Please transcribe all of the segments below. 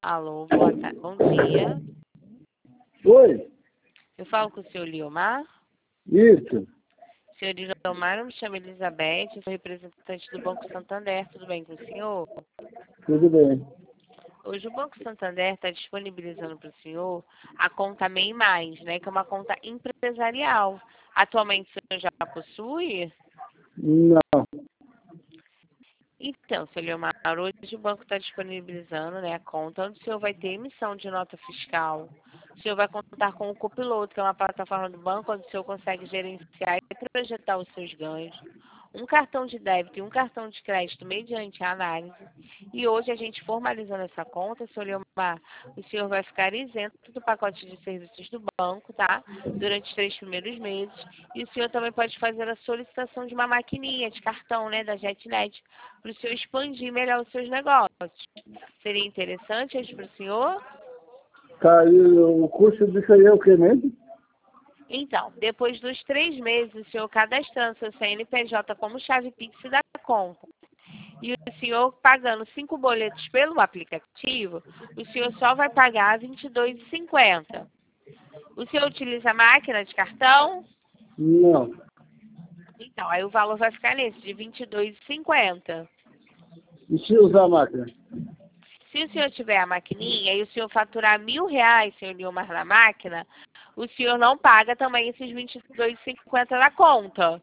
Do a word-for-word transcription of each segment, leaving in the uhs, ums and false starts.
Alô, boa tarde. Bom dia. Oi, Eu falo com o senhor Liomar. isso, Senhor Liomar, eu me chamo Elizabeth, eu sou representante do Banco Santander. Tudo bem com o senhor? tudo bem. Hoje o Banco Santander está disponibilizando para o senhor a conta MEI Mais, né? Que é uma conta empresarial. Atualmente o senhor já possui? Não, Então, senhor Leomar, hoje o banco está disponibilizando, né, a conta onde o senhor vai ter emissão de nota fiscal. O senhor vai contar com o Copiloto, que é uma plataforma do banco onde o senhor consegue gerenciar e projetar os seus ganhos. Um cartão de débito e um cartão de crédito mediante a análise. E hoje a gente formalizando essa conta, senhor Leomar, o senhor vai ficar isento do pacote de serviços do banco, tá? Durante os três primeiros meses. E o senhor também pode fazer a solicitação de uma maquininha de cartão, né, da JetNet, para o senhor expandir melhor os seus negócios. Seria interessante isso para o senhor? caiu o custo disso aí é o que mesmo? Então, depois dos três meses, o senhor cadastrando seu C N P J como chave Pix da conta, e o senhor pagando cinco boletos pelo aplicativo, o senhor só vai pagar vinte e dois reais e cinquenta centavos. O senhor utiliza máquina de cartão? Não. Então, aí o valor vai ficar nesse, de vinte e dois reais e cinquenta centavos. E se usar a máquina? Se o senhor tiver a maquininha e o senhor faturar mil reais, senhor Nilmar, na máquina, o senhor não paga também esses vinte e dois reais e cinquenta centavos na conta.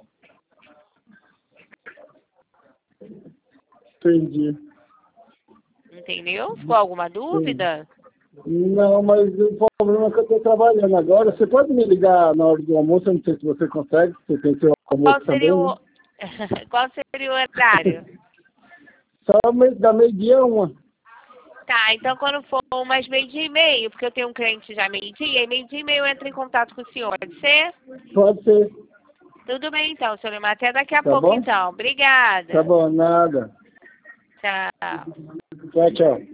Entendi. Entendeu? Ficou alguma dúvida? Não, mas o problema é que eu estou trabalhando agora. Você pode me ligar na hora do almoço? Eu não sei se você consegue. Você tem seu almoço Qual seria também, o né? qual seria o horário? Só me- da meio-dia a uma. Tá, então quando for umas meio-dia e meio, porque eu tenho um cliente já meio-dia, e meio-dia e meio eu entro em contato com o senhor, pode ser? Pode ser. Tudo bem então, senhor Lima. Até daqui a Tá pouco bom? então. Tá Obrigada. bom, nada. Tchau. Tchau, tchau.